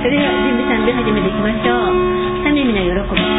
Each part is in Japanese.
それでは準備3秒始めていきましょう。三耳の喜び。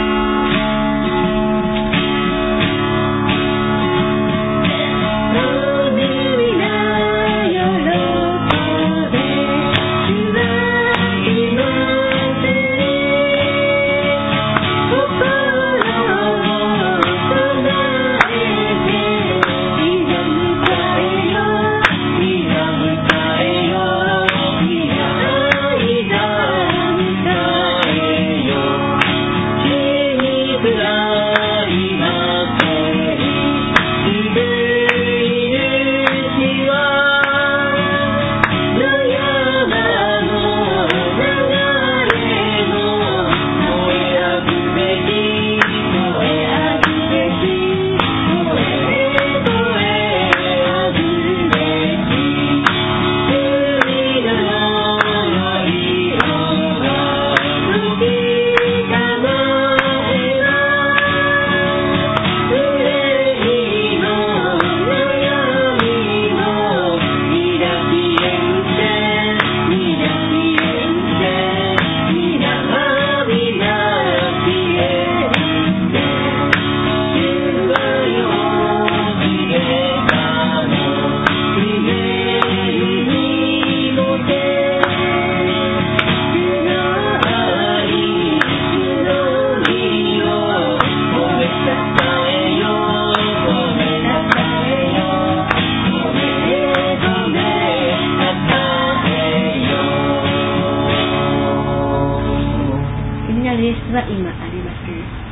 は今ありません。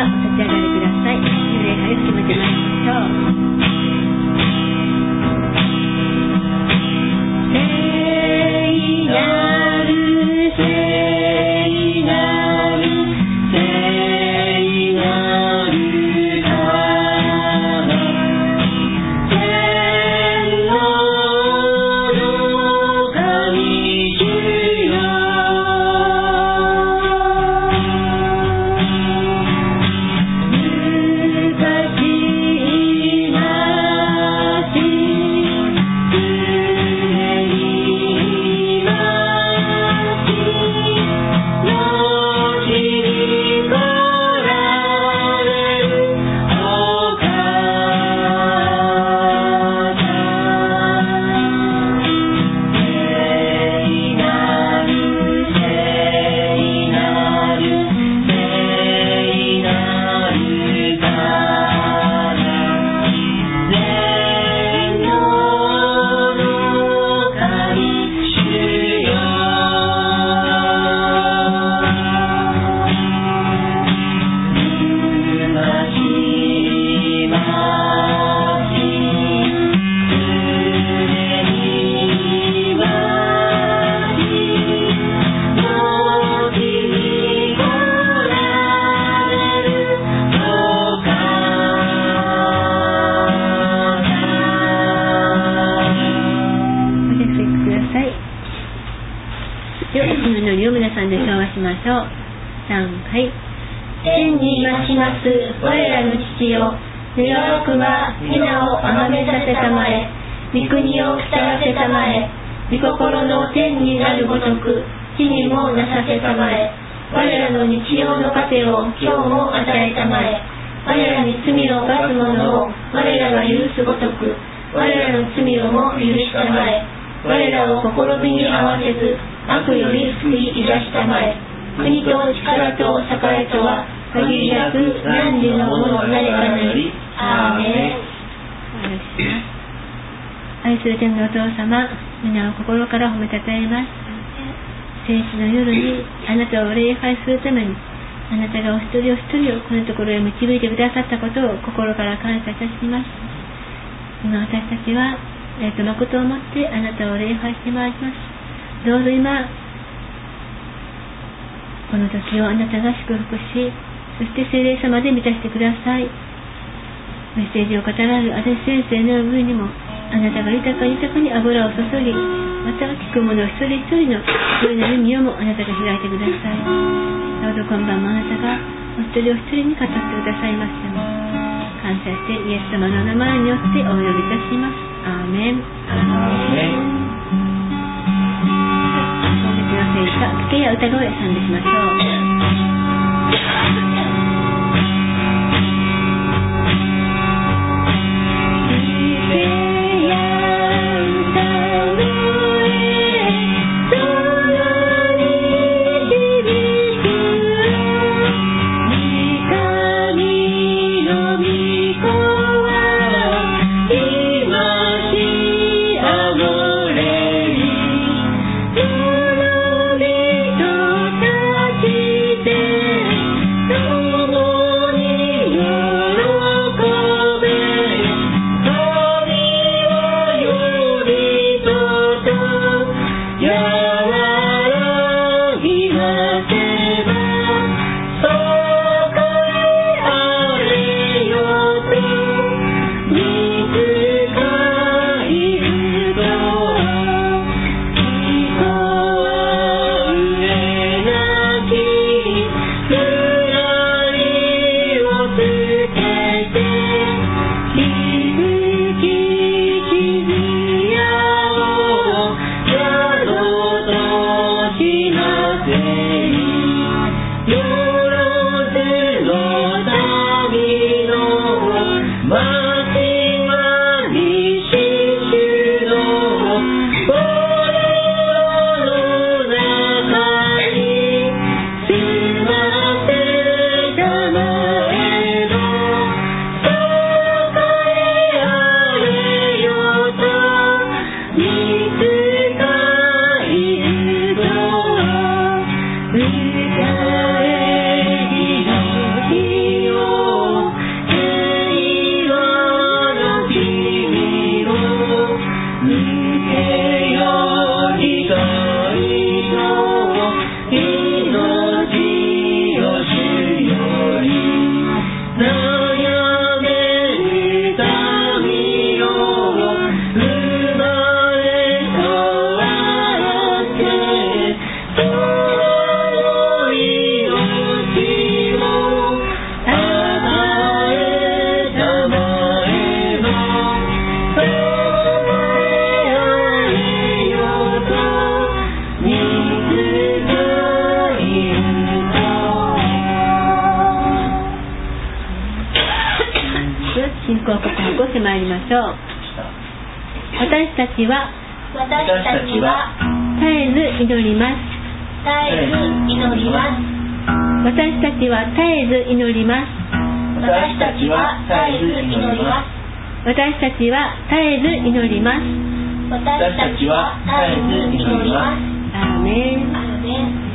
お立ち上がりください。礼拝を始めてまいりましょう。天にまします我らの父よ、願わくは皆をあがめさせたまえ、御国を来たらせたまえ、御心の天になるごとく地にもなさせたまえ。我らの日曜の糧を今日も与えたまえ。我らに罪を犯す者を我らが許すごとく我らの罪をも許したまえ。我らを試みに合わせず悪より救いいたしたまえ。国と力と栄とは限りなく何時のものなればなり。アーメン。愛する天のお父様、皆を心から褒めたたえます。聖地の夜にあなたを礼拝するために、あなたがお一人お一人をこのところへ導いてくださったことを心から感謝いたします。今私たちは誠をもってあなたを礼拝してまいります。どうぞ今この時をあなたが祝福し、そして聖霊様で満たしてください。メッセージを語られるアデス先生の上にもあなたが豊かに油を注ぎ、また聞く者一人一人の聖なる身をもあなたが開いてください。どうぞ今晩もあなたがお一人お一人に語ってくださいますように、感謝してイエス様の名前によってお呼びいたします。アーメン。アーメン。本日の聖歌、聞けや歌声賛美しましょう。 No 起こしてまいりましょう。私たちは絶えず祈ります。私たちは絶えず祈ります。私たちは絶えず祈ります。私たちは絶えず祈ります。私たちは絶えず祈ります。アーメン。アーメン。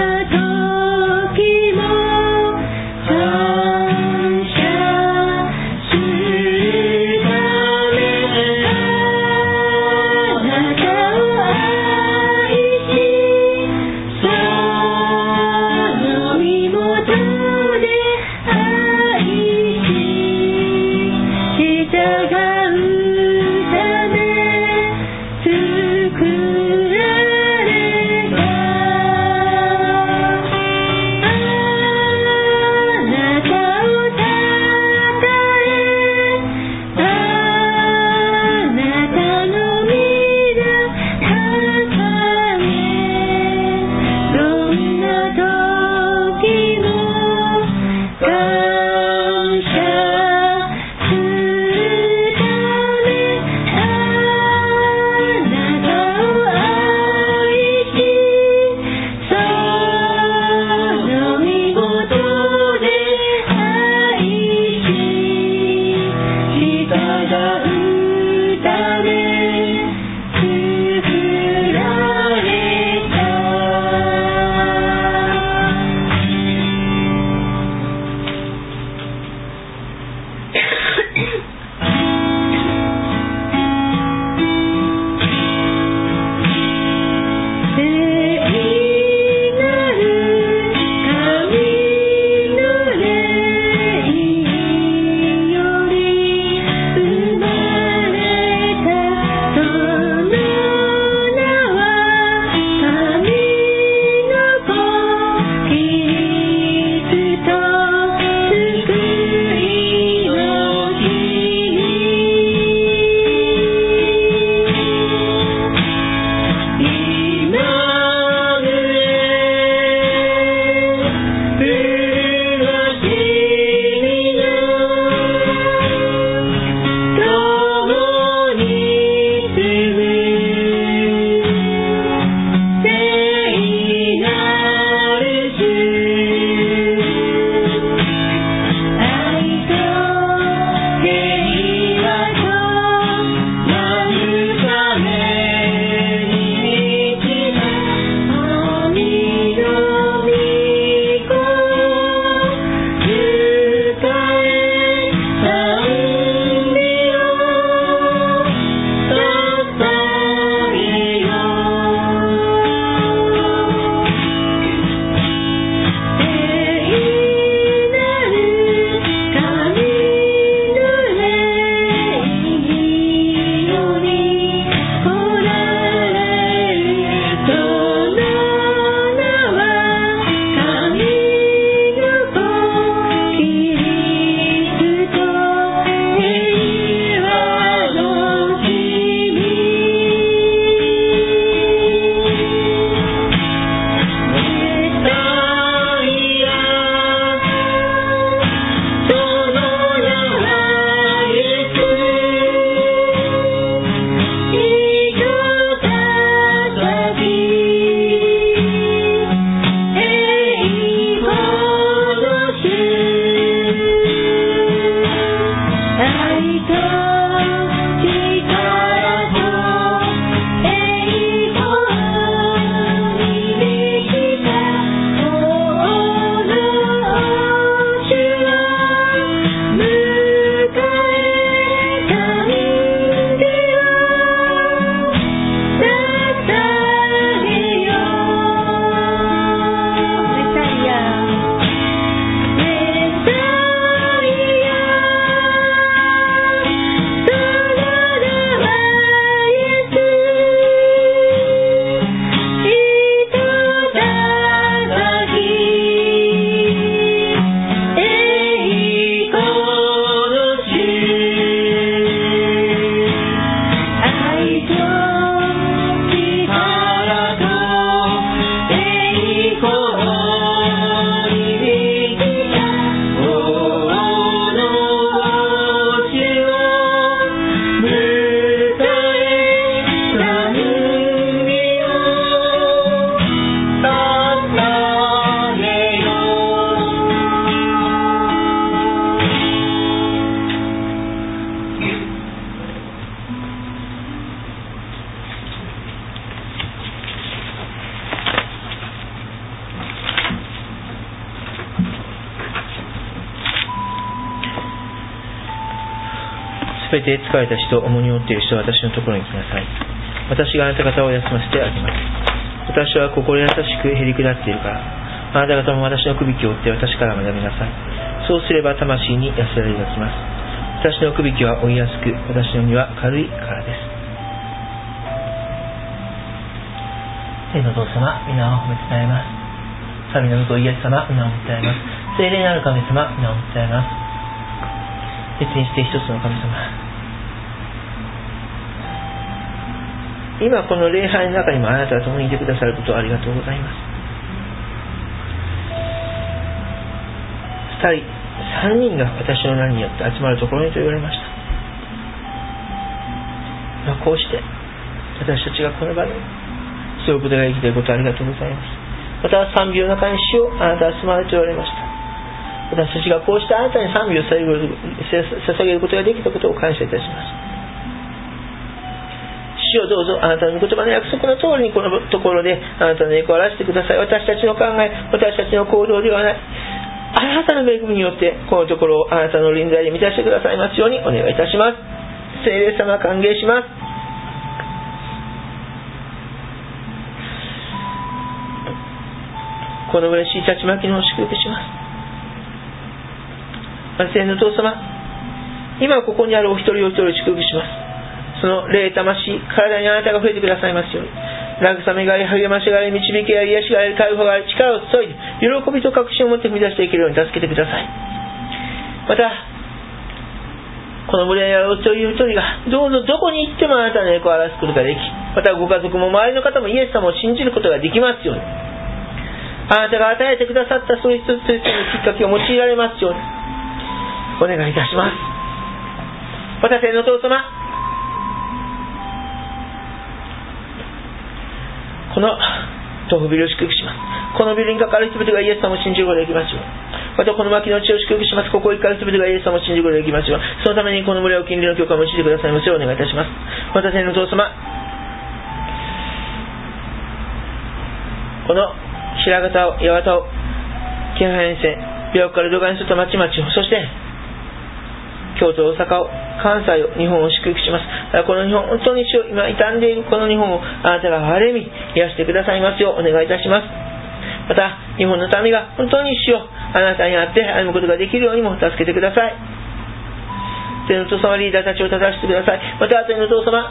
時も感謝するためあなたを愛しその身元で愛し従うため作られたべて疲れた人、重荷を負っている人は私のところに来なさい。私があなた方を休ませてあげます。私は心優しくへりくだっているから、あなた方も私のくびきを追って私から学びなさい。そうすれば魂に安らぎがきます。私のくびきは追いやすく、私の荷は軽いからです。天の父様、皆を褒めたたえます。神の御子イエス様、皆を褒めたたえます。聖霊なる神様、皆を褒めたたえます。別にして一つの神様、今この礼拝の中にもあなたが共にいてくださることをありがとうございます。2人、3人が私の名によって集まるところにと言われました。こうして私たちがこの場でそういうことができていることをありがとうございます。また賛美の中に主をあなたは住まれておられました。私たちがこうしてあなたに賛美を捧げることができたことを感謝いたします。主をどうぞあなたの御言葉の約束の通りにこのところであなたの栄光を表してください。私たちの考え、私たちの行動ではない、あなたの恵みによってこのところをあなたの臨在で満たしてくださいますようにお願いいたします。聖霊様歓迎します。この嬉しい立ち巻きのを祝福します。天の父様、今ここにあるお一人お一人を祝福します。その霊魂、体にあなたが増えてくださいますように、慰めがあり、励ましがあり、導きがあり、癒しがあり、解放があり、力を注いで喜びと確信を持って踏み出していけるように助けてください。またこの群れにあるお一人お一人がどうぞどこに行ってもあなたの栄光を表すことができ、またご家族も周りの方もイエス様を信じることができますように、あなたが与えてくださったその一つ一つのきっかけを用いられますようにお願いいたします。また天の父様、この豆腐ビルを祝福します。このビルにかかる人々がイエス様を信じることができますように、またこの牧の地を祝福します。ここにかかる人々がイエス様を信じることができますように、そのためにこの群れを近隣の教会を用いてくださいますようお願いいたします。また天の父様、この白潟を、八幡を、京阪沿線、琵琶湖から土管に沿った町々を、そして京都、大阪を、関西を、日本を祝福します。この日本、本当に主を今傷んでいるこの日本をあなたが憐れみ癒してくださいますようお願いいたします。また日本の民が本当に主をあなたに会って歩むことができるようにも助けてください。天の父様、リーダーたちを正してください。また天の父様、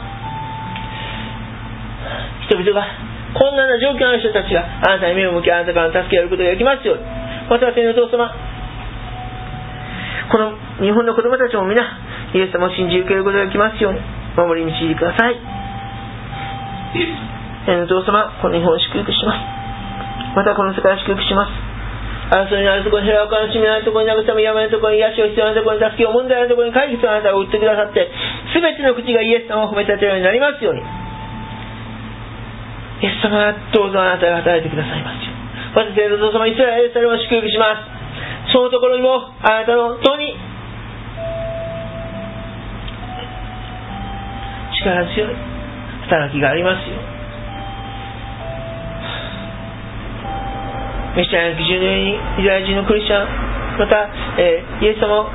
人々が困難な状況のある人たちがあなたに目を向き、あなたからの助けを得ることができますように、また天の父様、この日本の子供たちも皆イエス様を信じ受けることができますように守り導いてください。天の父様、この日本を祝福します。またこの世界を祝福します。争いのあるところに、平和の地味のあるところに、慰め山のところに、癒しを必要なところに、助けを問題のところに、解決をあなたが打ってくださって、すべての口がイエス様を褒めたてるようになりますように、イエス様がどうぞあなたが働いてくださいますように。また天の父様、イスラエルを祝福します。そのところにもあなたの本当に力強い働きがありますよ。メシアの基準の上にユダヤ人のクリスチャン、また、イエス様、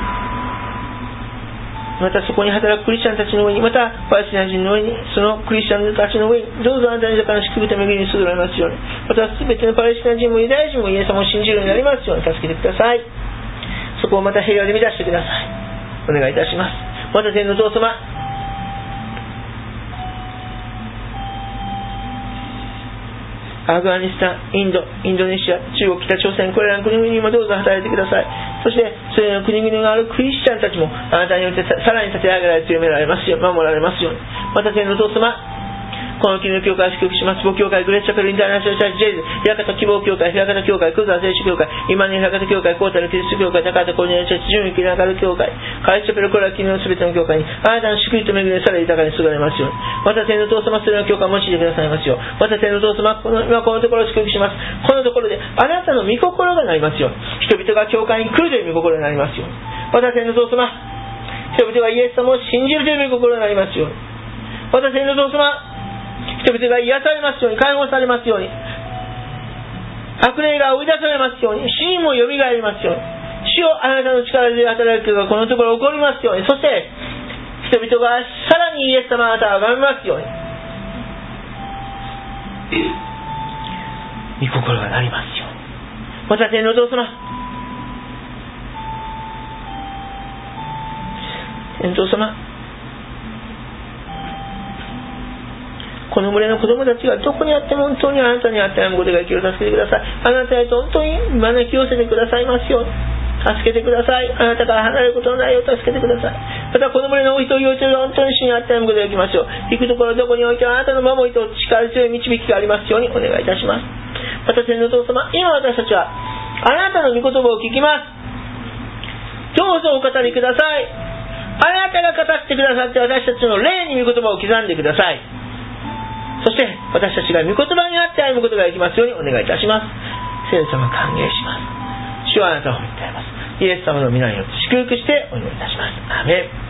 またそこに働くクリスチャンたちの上に、またパレスチナ人の上に、そのクリスチャンたちの上にどうぞあなたの豊かな祝福と恵みに注がれますように、またすべてのパレスチナ人もユダヤ人もイエス様を信じるようになりますように助けてください。そこをまた平和で満たしてください。お願いいたします。また天の父様、アフガニスタン、インドネシア、中国、北朝鮮、これらの国々にもどうぞ働いてください。そしてそれらの国々があるクリスチャンたちもあなたによってさらに立て上げられ強められますよう、守られますように。また天の父様、この国の教会を祝福します。母教会、グレースチャペルインターナショナルチャーチジェイズ、平方希望教会、平方教会、クザー聖書教会、今に平方教会、コータルキリスト教会、高畑コーニアチャーチ、準備キラカル教会、カリスチャペル、これら国のすべての教会にあなたの祝福と恵みでさらに豊かに注がれますように。また天の父様、それらの教会を用いてくださいますよう。また天の父様、今このところを祝福します。このところであなたの御心がなりますように。人々が教会に来るという御心になりますように。また天の父様、人々がイエス様を信じるという御心になりますように。また天の父様、人々が癒されますように、解放されますように、悪霊が追い出されますように、死人もよみがえりますように、主よあなたの力で働きがこのところ起こりますように。そして人々がさらにイエス様あなたを崇めますように、御心がなりますように。また天のお父様、天のお父様、この群れの子供たちがどこにあっても本当にあなたにあって歩むことができるよう助けてください。あなたへと本当に招き寄せてくださいますように助けてください。あなたから離れることのないよう助けてください。またこの群れのお一人お一人が本当に主にあって歩むことができますよう、行くところどこにおいてはあなたの守りと力強い導きがありますようにお願いいたします。また天のお父様、今私たちはあなたの御言葉を聞きます。どうぞお語りください。あなたが語ってくださって私たちの霊に御言葉を刻んでください。そして私たちが御言葉にあって歩むことができますようにお願いいたします。聖様歓迎します。主はあなたを褒めたたえます。イエス様の皆によって祝福してお祈りいたします。アーメン。